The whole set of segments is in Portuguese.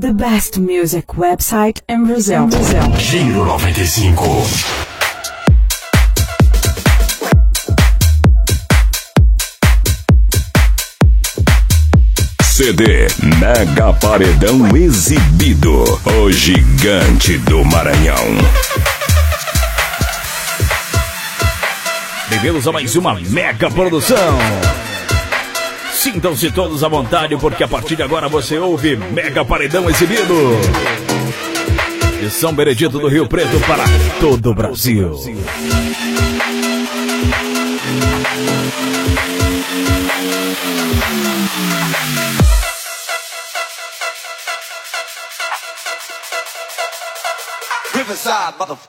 The best music website in Brazil. Giro 95. CD Mega Paredão exibido. O Gigante do Maranhão. Bem-vindos a mais uma mega produção. Sintam-se todos à vontade, porque a partir de agora você ouve Mega Paredão exibido. De São Benedito do Rio Preto para todo o Brasil. Riverside, motherfucker.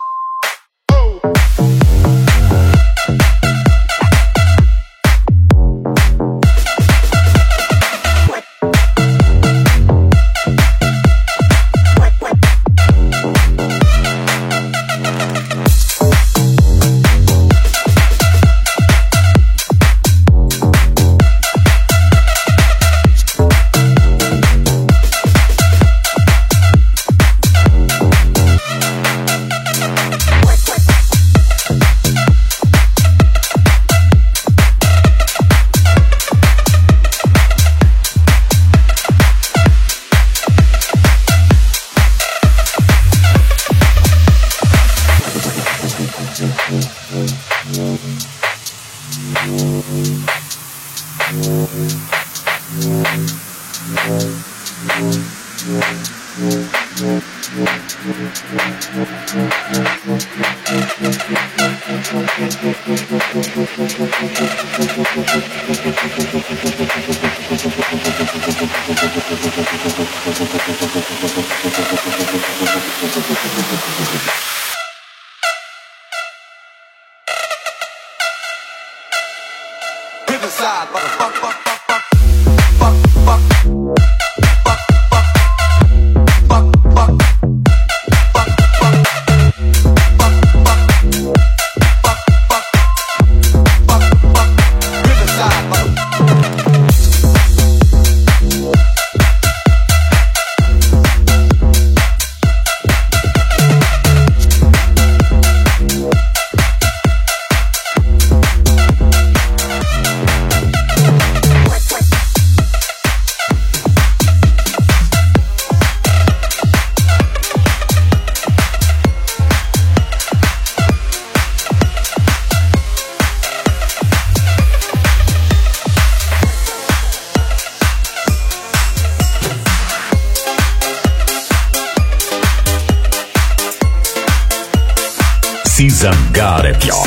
Zangar é pior.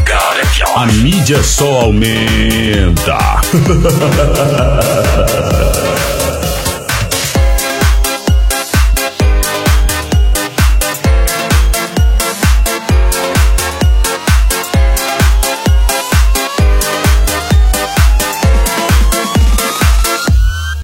A mídia só aumenta.